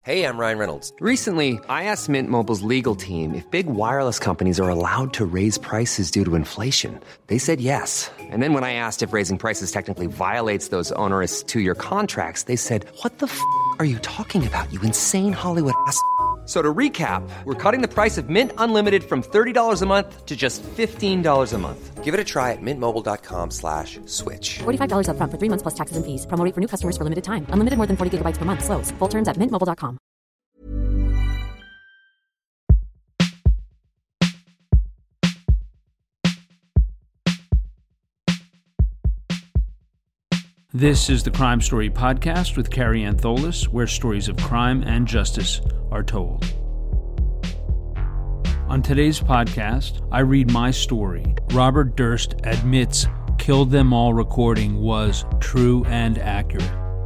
Hey, I'm Ryan Reynolds. Recently, I asked Mint Mobile's legal team if big wireless companies are allowed to raise prices due to inflation. They said yes. And then when I asked if raising prices technically violates those onerous two-year contracts, they said, "What the f*** are you talking about, you insane Hollywood ass?" So to recap, we're cutting the price of Mint Unlimited from $30 a month to just $15 a month. Give it a try at mintmobile.com/switch. $45 up front for 3 months plus taxes and fees. Promo rate for new customers for limited time. Unlimited more than 40 gigabytes per month. Slows full terms at mintmobile.com. This is the Crime Story Podcast with Carrie Ann Tholis, where stories of crime and justice are told. On today's podcast, I read my story. Robert Durst admits Killed Them All recording was true and accurate.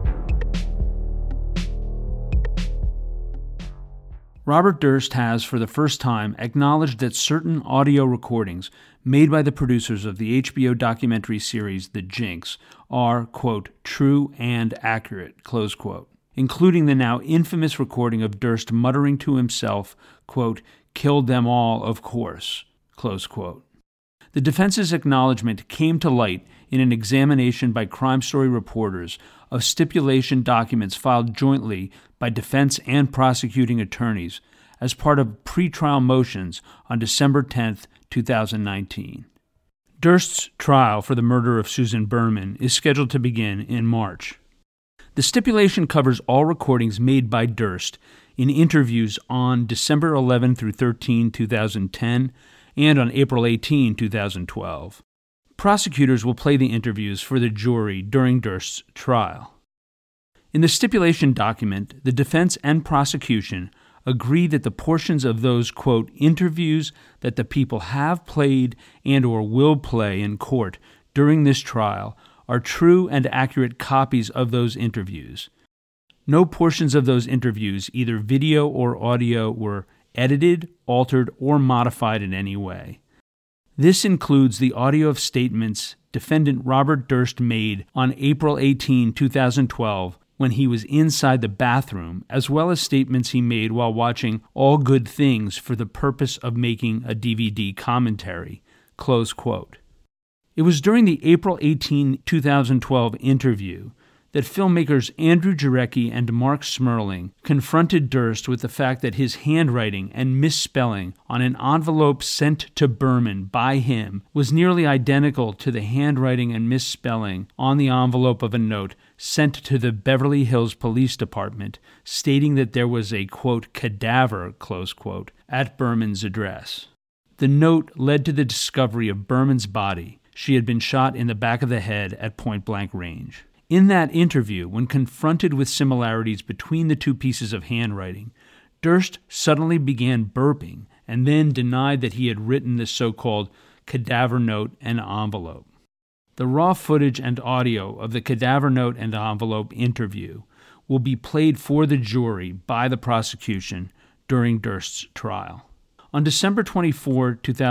Robert Durst has, for the first time, acknowledged that certain audio recordings made by the producers of the HBO documentary series The Jinx are, quote, true and accurate, close quote, including the now infamous recording of Durst muttering to himself, quote, killed them all, of course, close quote. The defense's acknowledgement came to light in an examination by Crime Story reporters of stipulation documents filed jointly by defense and prosecuting attorneys as part of pretrial motions on December 10, 2019. Durst's trial for the murder of Susan Berman is scheduled to begin in March. The stipulation covers all recordings made by Durst in interviews on December 11 through 13, 2010, and on April 18, 2012. Prosecutors will play the interviews for the jury during Durst's trial. In the stipulation document, the defense and prosecution agree that the portions of those, quote, interviews that the people have played and or will play in court during this trial are true and accurate copies of those interviews. No portions of those interviews, either video or audio, were edited, altered, or modified in any way. This includes the audio of statements defendant Robert Durst made on April 18, 2012, when he was inside the bathroom, as well as statements he made while watching All Good Things for the purpose of making a DVD commentary, close quote. It was during the April 18, 2012 interview that filmmakers Andrew Jarecki and Mark Smerling confronted Durst with the fact that his handwriting and misspelling on an envelope sent to Berman by him was nearly identical to the handwriting and misspelling on the envelope of a note sent to the Beverly Hills Police Department stating that there was a, quote, cadaver, close quote, at Berman's address. The note led to the discovery of Berman's body. She had been shot in the back of the head at point-blank range. In that interview, when confronted with similarities between the two pieces of handwriting, Durst suddenly began burping and then denied that he had written the so-called cadaver note and envelope. The raw footage and audio of the cadaver note and envelope interview will be played for the jury by the prosecution during Durst's trial. On December 24,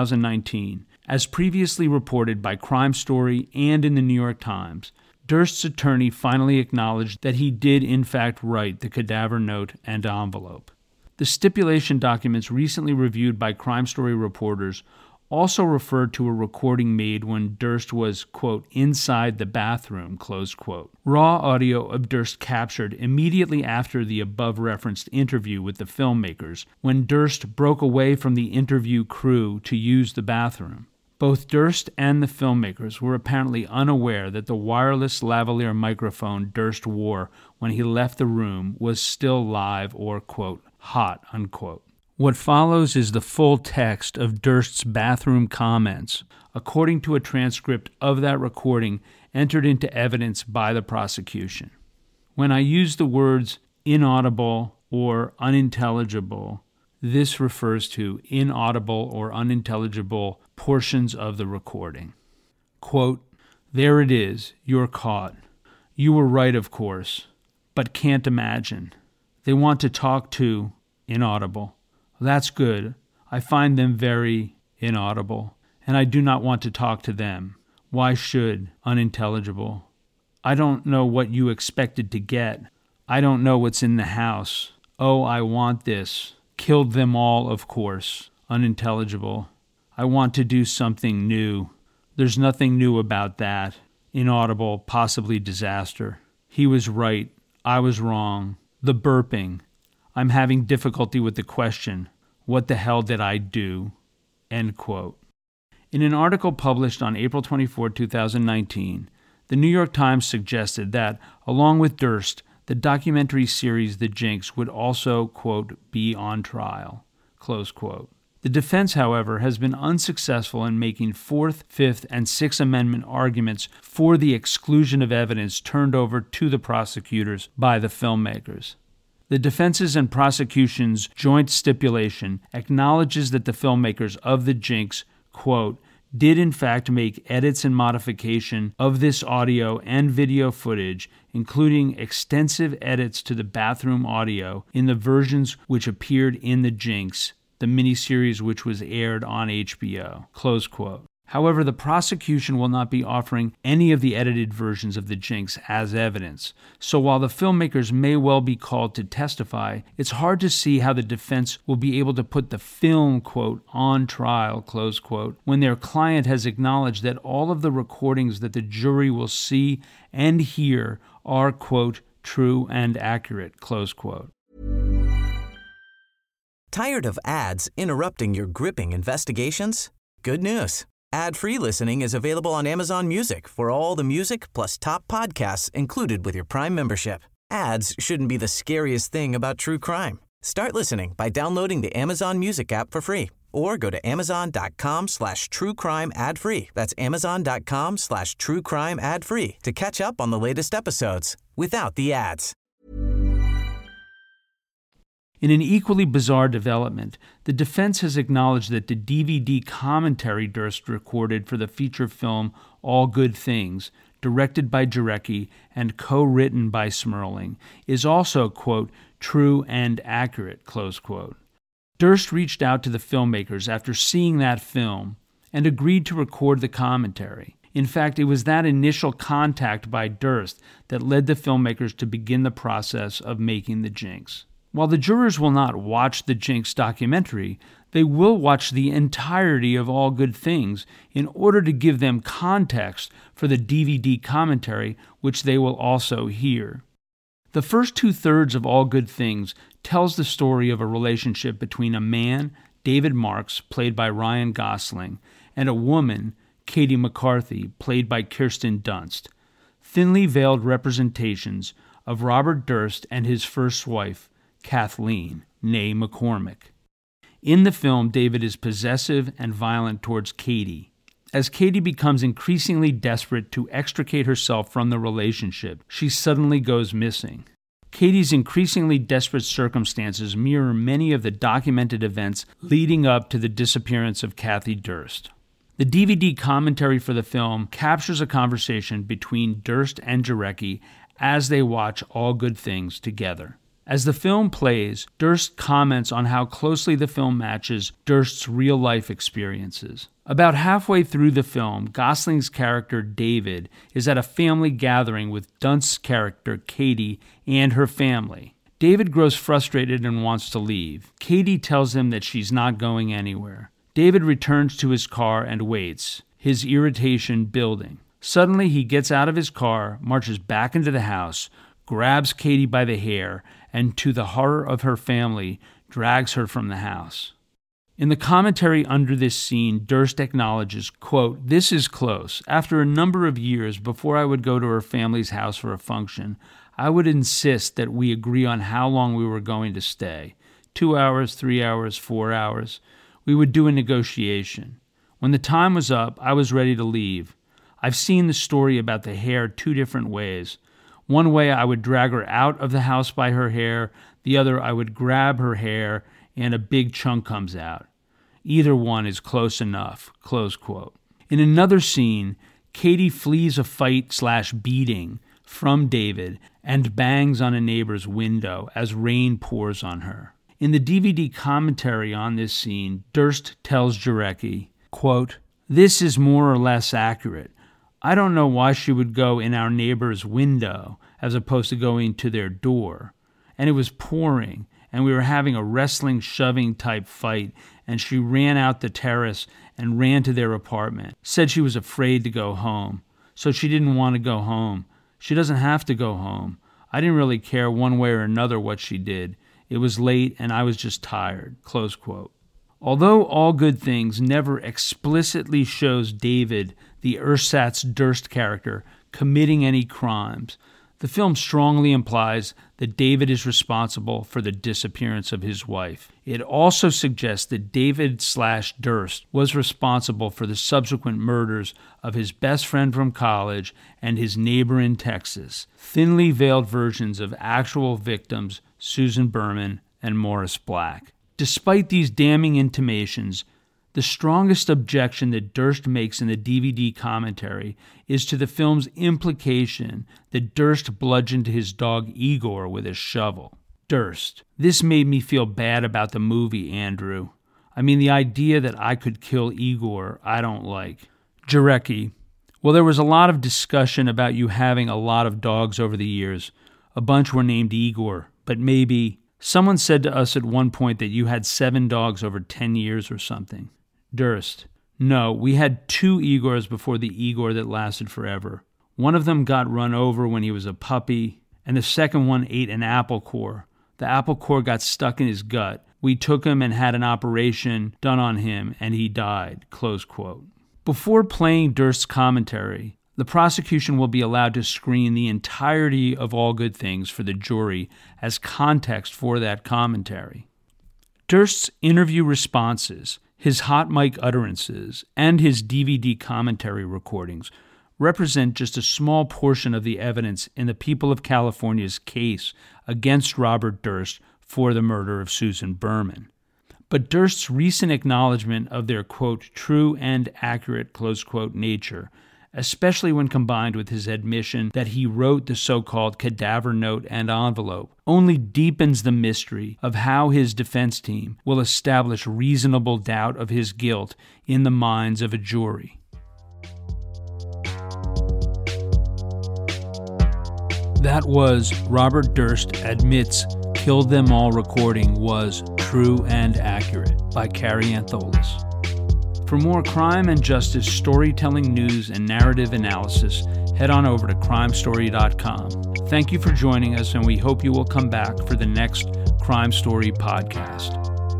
2019, as previously reported by Crime Story and in the New York Times, Durst's attorney finally acknowledged that he did in fact write the cadaver note and envelope. The stipulation documents recently reviewed by Crime Story reporters also referred to a recording made when Durst was, quote, inside the bathroom, close quote. Raw audio of Durst captured immediately after the above-referenced interview with the filmmakers, when Durst broke away from the interview crew to use the bathroom. Both Durst and the filmmakers were apparently unaware that the wireless lavalier microphone Durst wore when he left the room was still live or, quote, hot, unquote. What follows is the full text of Durst's bathroom comments, according to a transcript of that recording entered into evidence by the prosecution. When I use the words inaudible or unintelligible, this refers to inaudible or unintelligible portions of the recording. Quote, there it is, you're caught. You were right, of course, but can't imagine. They want to talk to inaudible. That's good. I find them very inaudible, and I do not want to talk to them. Why should unintelligible? I don't know what you expected to get. I don't know what's in the house. "Oh, I want this. Killed them all, of course." Unintelligible. "I want to do something new. There's nothing new about that." Inaudible, possibly disaster. "He was right. I was wrong." The burping. "I'm having difficulty with the question. What the hell did I do?" End quote. In an article published on April 24, 2019, the New York Times suggested that, along with Durst, the documentary series The Jinx would also, quote, be on trial, close quote. The defense, however, has been unsuccessful in making Fourth, Fifth, and Sixth Amendment arguments for the exclusion of evidence turned over to the prosecutors by the filmmakers. The defense's and prosecution's joint stipulation acknowledges that the filmmakers of The Jinx, quote, did in fact make edits and modification of this audio and video footage, including extensive edits to the bathroom audio in the versions which appeared in The Jinx, the miniseries which was aired on HBO, close quote. However, the prosecution will not be offering any of the edited versions of The Jinx as evidence. So while the filmmakers may well be called to testify, it's hard to see how the defense will be able to put the film, quote, on trial, close quote, when their client has acknowledged that all of the recordings that the jury will see and hear are, quote, true and accurate, close quote. Tired of ads interrupting your gripping investigations? Good news. Ad-free listening is available on Amazon Music for all the music plus top podcasts included with your Prime membership. Ads shouldn't be the scariest thing about true crime. Start listening by downloading the Amazon Music app for free or go to amazon.com/truecrime ad-free. That's amazon.com/truecrime ad-free to catch up on the latest episodes without the ads. In an equally bizarre development, the defense has acknowledged that the DVD commentary Durst recorded for the feature film All Good Things, directed by Jarecki and co-written by Smerling, is also, quote, true and accurate, close quote. Durst reached out to the filmmakers after seeing that film and agreed to record the commentary. In fact, it was that initial contact by Durst that led the filmmakers to begin the process of making The Jinx. While the jurors will not watch the Jinx documentary, they will watch the entirety of All Good Things in order to give them context for the DVD commentary, which they will also hear. The first 2/3 of All Good Things tells the story of a relationship between a man, David Marks, played by Ryan Gosling, and a woman, Katie McCarthy, played by Kirsten Dunst. Thinly veiled representations of Robert Durst and his first wife, Kathleen, née McCormick. In the film, David is possessive and violent towards Katie. As Katie becomes increasingly desperate to extricate herself from the relationship, she suddenly goes missing. Katie's increasingly desperate circumstances mirror many of the documented events leading up to the disappearance of Kathy Durst. The DVD commentary for the film captures a conversation between Durst and Jarecki as they watch All Good Things together. As the film plays, Durst comments on how closely the film matches Durst's real-life experiences. About halfway through the film, Gosling's character David is at a family gathering with Dunst's character Katie and her family. David grows frustrated and wants to leave. Katie tells him that she's not going anywhere. David returns to his car and waits, his irritation building. Suddenly, he gets out of his car, marches back into the house, grabs Katie by the hair, and to the horror of her family, drags her from the house. In the commentary under this scene, Durst acknowledges, quote, "This is close. After a number of years before I would go to her family's house for a function, I would insist that we agree on how long we were going to stay. 2 hours, 3 hours, 4 hours. We would do a negotiation. When the time was up, I was ready to leave. I've seen the story about the hair 2 different ways. One way I would drag her out of the house by her hair, the other I would grab her hair and a big chunk comes out. Either one is close enough," close quote. In another scene, Katie flees a fight/beating from David and bangs on a neighbor's window as rain pours on her. In the DVD commentary on this scene, Durst tells Jarecki, quote, "This is more or less accurate. I don't know why she would go in our neighbor's window as opposed to going to their door. And it was pouring, and we were having a wrestling shoving type fight, and she ran out the terrace and ran to their apartment. Said she was afraid to go home, so she didn't want to go home. She doesn't have to go home. I didn't really care one way or another what she did. It was late and I was just tired." Close quote. Although All Good Things never explicitly shows David, the ersatz Durst character, committing any crimes, the film strongly implies that David is responsible for the disappearance of his wife. It also suggests that David/Durst was responsible for the subsequent murders of his best friend from college and his neighbor in Texas, thinly veiled versions of actual victims Susan Berman and Morris Black. Despite these damning intimations, the strongest objection that Durst makes in the DVD commentary is to the film's implication that Durst bludgeoned his dog Igor with a shovel. Durst: "This made me feel bad about the movie, Andrew. I mean, the idea that I could kill Igor, I don't like." Jarecki: "Well, there was a lot of discussion about you having a lot of dogs over the years. A bunch were named Igor, but maybe... Someone said to us at one point that you had 7 dogs over 10 years or something." Durst: "No, we had 2 Igors before the Igor that lasted forever. One of them got run over when he was a puppy, and the second one ate an apple core. The apple core got stuck in his gut. We took him and had an operation done on him, and he died." Close quote. Before playing Durst's commentary, the prosecution will be allowed to screen the entirety of All Good Things for the jury as context for that commentary. Durst's interview responses, his hot mic utterances, and his DVD commentary recordings represent just a small portion of the evidence in the people of California's case against Robert Durst for the murder of Susan Berman. But Durst's recent acknowledgement of their, quote, "true and accurate," close quote, nature, especially when combined with his admission that he wrote the so-called cadaver note and envelope, only deepens the mystery of how his defense team will establish reasonable doubt of his guilt in the minds of a jury. That was Robert Durst Admits Killed Them All recording was True and Accurate by Carrie Antholis. For more crime and justice storytelling news and narrative analysis, head on over to crimestory.com. Thank you for joining us, and we hope you will come back for the next Crime Story podcast.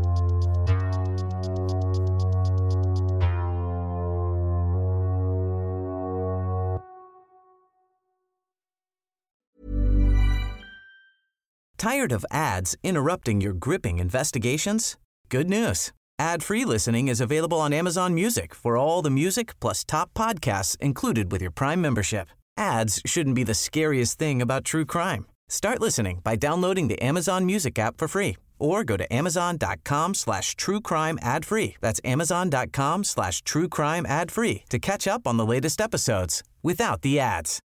Tired of ads interrupting your gripping investigations? Good news. Ad-free listening is available on Amazon Music for all the music plus top podcasts included with your Prime membership. Ads shouldn't be the scariest thing about true crime. Start listening by downloading the Amazon Music app for free or go to amazon.com/truecrime ad-free. That's amazon.com/truecrime ad-free to catch up on the latest episodes without the ads.